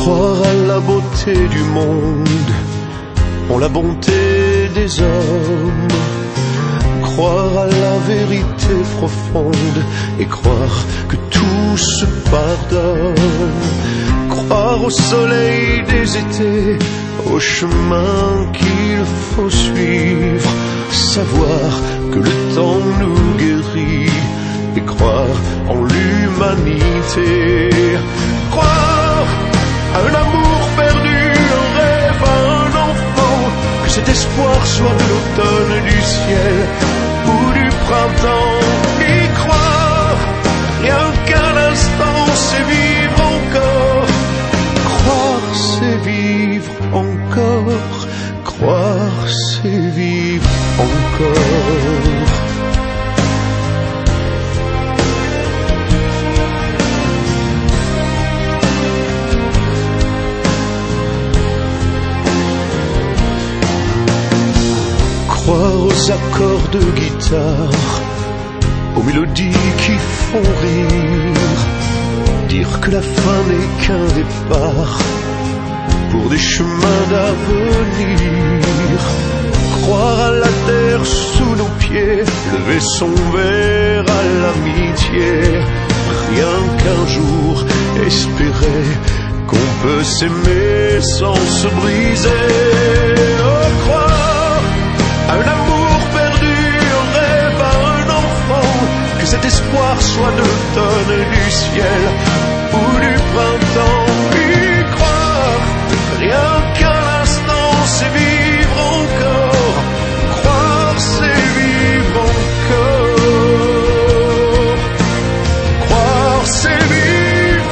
Croire à la beauté du monde, en la bonté des hommes. Croire à la vérité profonde et croire que tout se pardonne. Croire au soleil des étés, au chemin qu'il faut suivre. Savoir que le temps nous guérit et croire en l'humanité. Croire à un amour perdu, un rêve, à un enfant. Que cet espoir soit de l'automne, du ciel ou du printemps. Y croire, rien qu'un instant, c'est vivre encore. Croire, c'est vivre encore. Croire, c'est vivre encore. Croire aux accords de guitare, aux mélodies qui font rire. Dire que la fin n'est qu'un départ pour des chemins d'avenir. Croire à la terre sous nos pieds, lever son verre à l'amitié. Rien qu'un jour espérer qu'on peut s'aimer sans se briser. Oh, croire à un amour perdu, un rêve, à un enfant. Que cet espoir soit de l'automne, du ciel ou du printemps. Y croire, rien qu'un instant, c'est vivre encore. Croire, c'est vivre encore. Croire, c'est vivre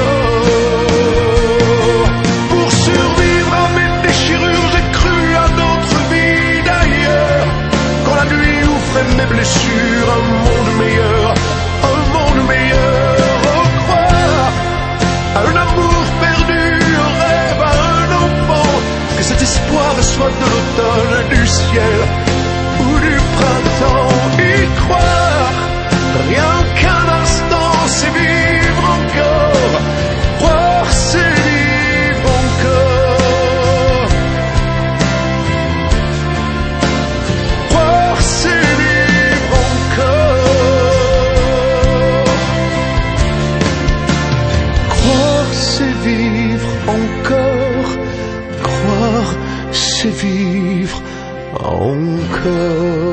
encore. Pour survivre à mes déchirures, j'ai cru à d'autres vies d'ailleurs. Quand la nuit ouvrait mes blessures, un monde meilleur, un monde meilleur. Oh, croire à un amour perdu, un rêve, à un enfant. Que cet espoir soit de l'automne, du ciel ou du printemps. Y croire, rien qu'un instant, c'est vivre encore. Croire, c'est vivre encore. Croire, c'est vivre encore. Croire, c'est vivre encore. Croire, c'est vivre encore.